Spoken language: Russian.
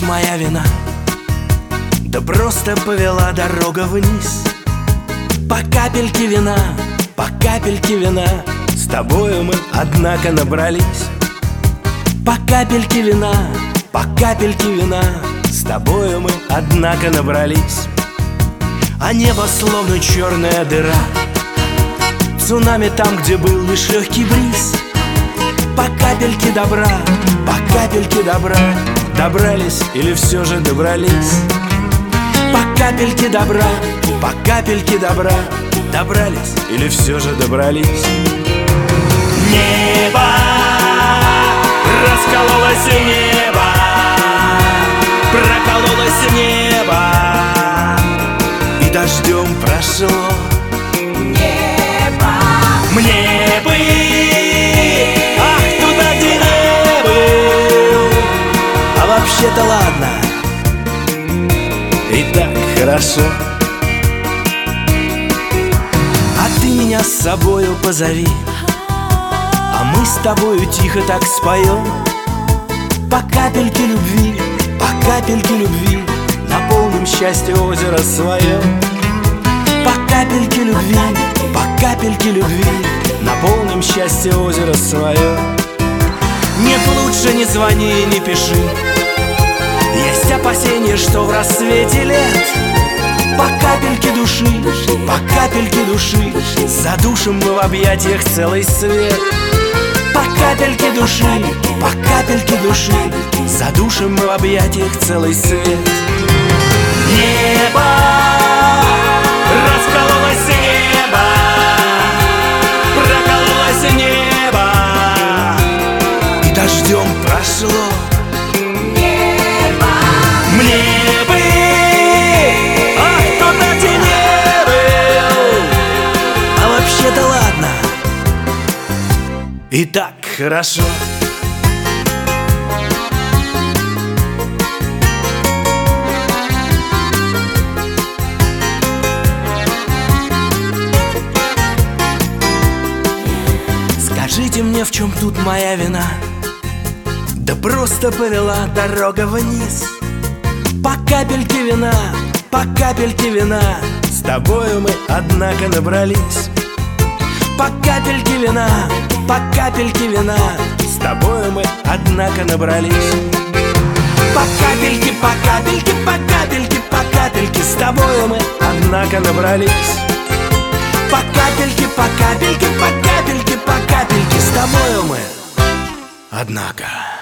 моя вина, да просто повела дорога вниз. По капельке вина, по капельке вина, с тобою мы, однако, набрались. По капельке вина, по капельке вина, с тобою мы, однако, набрались. А небо словно черная дыра, цунами там, где был лишь легкий бриз. По капельке добра, по капельке добра, добрались или все же добрались. По капельке добра, по капельке добра, добрались или все же добрались. Небо, раскололось небо, прокололось небо и дождем прошло. Небо, мне бы, ах, туда, где не был. А вообще-то ладно, и так хорошо. А ты меня с собою позови, а мы с тобою тихо так споем. По капельке любви, по капельке любви, наполним счастье озеро свое. По капельке любви, по капельке любви, наполним счастье озеро свое. Нет, лучше не звони и не пиши, есть опасение, что в рассвете лет по капельке души, по капельке души, задушим мы в объятиях целый свет. По капельке души, по капельке души, задушим мы в объятиях целый свет. Небо, раскололось небо, прокололось небо и дождем прошло. Небо, мне бы, ах, туда, где не был. А вообще-то ладно, и так хорошо. Скажите мне, в чем тут моя вина? Да просто повела дорога вниз. По капельке вина, по капельке вина, с тобою мы, однако, набрались. По капельке вина, по капельке вина, с тобою мы, однако, набрались. По капельке, по капельке, по капельке, по капельке, с тобою мы, однако, набрались. По капельке, по капельке, по капельке, по капельке, с тобою мы, однако.